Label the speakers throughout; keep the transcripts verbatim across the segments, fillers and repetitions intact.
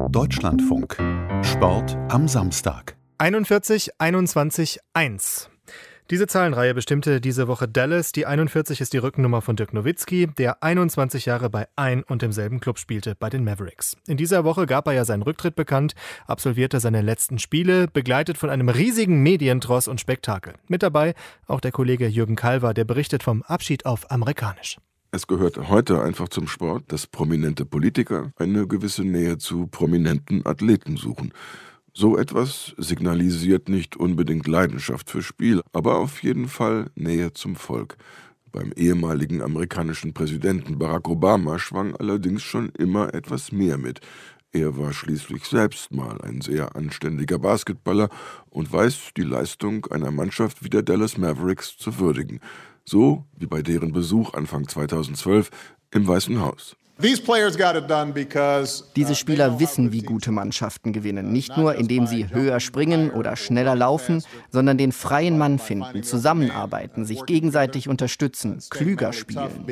Speaker 1: Deutschlandfunk. Sport am Samstag.
Speaker 2: einundvierzig, einundzwanzig, eins. Diese Zahlenreihe bestimmte diese Woche Dallas. Die einundvierzig ist die Rückennummer von Dirk Nowitzki, der einundzwanzig Jahre bei ein und demselben Club spielte, bei den Mavericks. In dieser Woche gab er ja seinen Rücktritt bekannt, absolvierte seine letzten Spiele, begleitet von einem riesigen Medientross und Spektakel. Mit dabei auch der Kollege Jürgen Kalver, der berichtet vom Abschied auf Amerikanisch.
Speaker 3: Es gehört heute einfach zum Sport, dass prominente Politiker eine gewisse Nähe zu prominenten Athleten suchen. So etwas signalisiert nicht unbedingt Leidenschaft für Spiel, aber auf jeden Fall Nähe zum Volk. Beim ehemaligen amerikanischen Präsidenten Barack Obama schwang allerdings schon immer etwas mehr mit. Er war schließlich selbst mal ein sehr anständiger Basketballer und weiß, die Leistung einer Mannschaft wie der Dallas Mavericks zu würdigen. So wie bei deren Besuch Anfang zweitausendzwölf im Weißen Haus.
Speaker 4: Diese Spieler wissen, wie gute Mannschaften gewinnen. Nicht nur, indem sie höher springen oder schneller laufen, sondern den freien Mann finden, zusammenarbeiten, sich gegenseitig unterstützen, klüger spielen.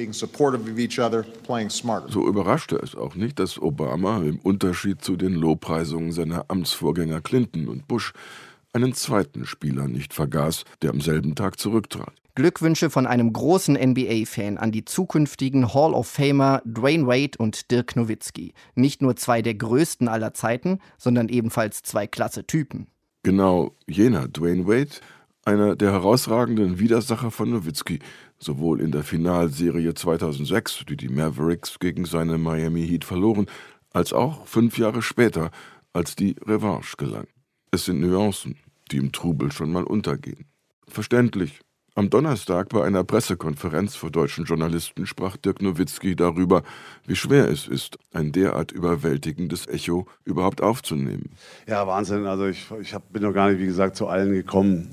Speaker 3: So überraschte es auch nicht, dass Obama im Unterschied zu den Lobpreisungen seiner Amtsvorgänger Clinton und Bush einen zweiten Spieler nicht vergaß, der am selben Tag zurücktrat.
Speaker 4: Glückwünsche von einem großen N B A-Fan an die zukünftigen Hall of Famer Dwayne Wade und Dirk Nowitzki. Nicht nur zwei der größten aller Zeiten, sondern ebenfalls zwei klasse Typen.
Speaker 3: Genau jener Dwayne Wade, einer der herausragenden Widersacher von Nowitzki, sowohl in der Finalserie zweitausendsechs, die die Mavericks gegen seine Miami Heat verloren, als auch fünf Jahre später, als die Revanche gelang. Es sind Nuancen, die im Trubel schon mal untergehen. Verständlich. Am Donnerstag bei einer Pressekonferenz vor deutschen Journalisten sprach Dirk Nowitzki darüber, wie schwer es ist, ein derart überwältigendes Echo überhaupt aufzunehmen.
Speaker 5: Ja, Wahnsinn. Also ich, ich hab, bin noch gar nicht, wie gesagt, zu allen gekommen.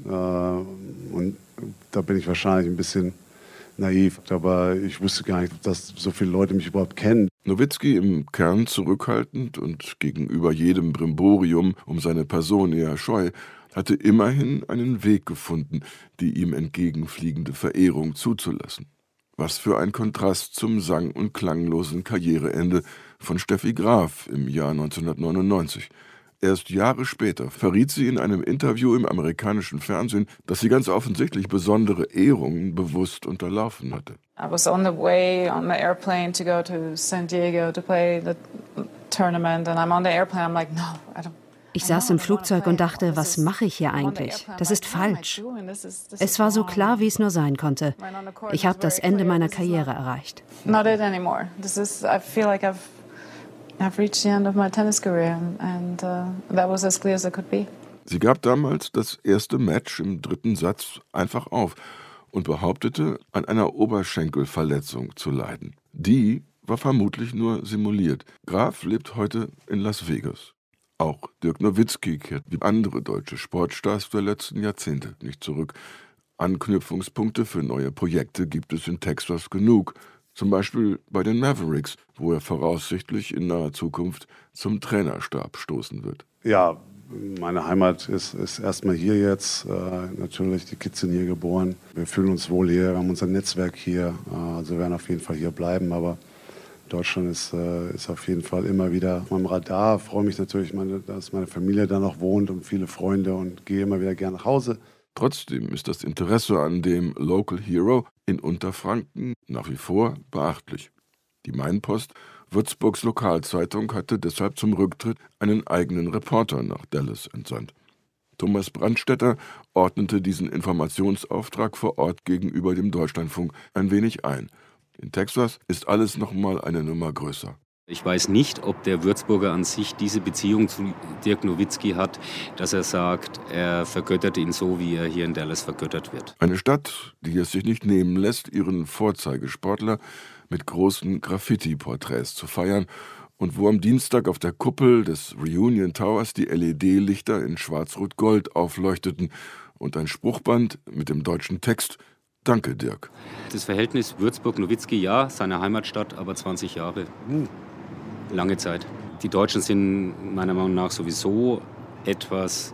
Speaker 5: Äh, und da bin ich wahrscheinlich ein bisschen naiv. Aber ich wusste gar nicht, dass so viele Leute mich überhaupt kennen.
Speaker 3: Nowitzki im Kern zurückhaltend und gegenüber jedem Brimborium um seine Person eher scheu, hatte immerhin einen Weg gefunden, die ihm entgegenfliegende Verehrung zuzulassen. Was für ein Kontrast zum sang- und klanglosen Karriereende von Steffi Graf im Jahr neunzehnhundertneunundneunzig. Erst Jahre später verriet sie in einem Interview im amerikanischen Fernsehen, dass sie ganz offensichtlich besondere Ehrungen bewusst unterlaufen hatte.
Speaker 6: I was on the way on the airplane to go to San Diego to play the tournament and I'm on the airplane. I'm like, no, I don't.
Speaker 7: Ich saß im Flugzeug und dachte, was mache ich hier eigentlich? Das ist falsch. Es war so klar, wie es nur sein konnte. Ich habe das Ende meiner Karriere erreicht.
Speaker 6: Not it anymore. This is, I feel like I've, I've reached the end of my tennis career and uh, that was as clear as it could be.
Speaker 3: Sie gab damals das erste Match im dritten Satz einfach auf und behauptete, an einer Oberschenkelverletzung zu leiden. Die war vermutlich nur simuliert. Graf lebt heute in Las Vegas. Auch Dirk Nowitzki kehrt wie andere deutsche Sportstars der letzten Jahrzehnte nicht zurück. Anknüpfungspunkte für neue Projekte gibt es in Texas genug. Zum Beispiel bei den Mavericks, wo er voraussichtlich in naher Zukunft zum Trainerstab stoßen wird.
Speaker 5: Ja, meine Heimat ist, ist erstmal hier jetzt. Äh, natürlich, die Kids sind hier geboren. Wir fühlen uns wohl hier, wir haben unser Netzwerk hier. Äh, also werden auf jeden Fall hier bleiben, aber Deutschland ist, äh, ist auf jeden Fall immer wieder auf meinem Radar. Ich freue mich natürlich, meine, dass meine Familie da noch wohnt und viele Freunde und gehe immer wieder gerne nach Hause.
Speaker 3: Trotzdem ist das Interesse an dem Local Hero in Unterfranken nach wie vor beachtlich. Die Mainpost, Würzburgs Lokalzeitung, hatte deshalb zum Rücktritt einen eigenen Reporter nach Dallas entsandt. Thomas Brandstätter ordnete diesen Informationsauftrag vor Ort gegenüber dem Deutschlandfunk ein wenig ein. In Texas ist alles noch mal eine Nummer größer.
Speaker 8: Ich weiß nicht, ob der Würzburger an sich diese Beziehung zu Dirk Nowitzki hat, dass er sagt, er vergöttert ihn so, wie er hier in Dallas vergöttert wird.
Speaker 3: Eine Stadt, die es sich nicht nehmen lässt, ihren Vorzeigesportler mit großen Graffiti-Porträts zu feiern und wo am Dienstag auf der Kuppel des Reunion Towers die L E D-Lichter in Schwarz-Rot-Gold aufleuchteten und ein Spruchband mit dem deutschen Text »Danke, Dirk«.
Speaker 8: Das Verhältnis Würzburg-Nowitzki, ja, seine Heimatstadt, aber zwanzig Jahre. Uh, lange Zeit. Die Deutschen sind meiner Meinung nach sowieso etwas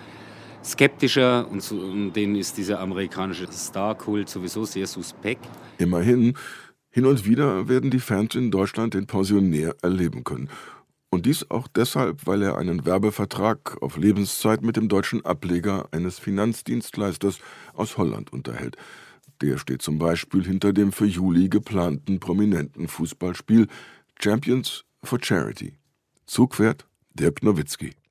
Speaker 8: skeptischer und, so, und denen ist dieser amerikanische Star-Kult sowieso sehr suspekt.
Speaker 3: Immerhin, hin und wieder werden die Fans in Deutschland den Pensionär erleben können. Und dies auch deshalb, weil er einen Werbevertrag auf Lebenszeit mit dem deutschen Ableger eines Finanzdienstleisters aus Holland unterhält. Der steht zum Beispiel hinter dem für Juli geplanten prominenten Fußballspiel Champions for Charity. Zugpferd Dirk Nowitzki.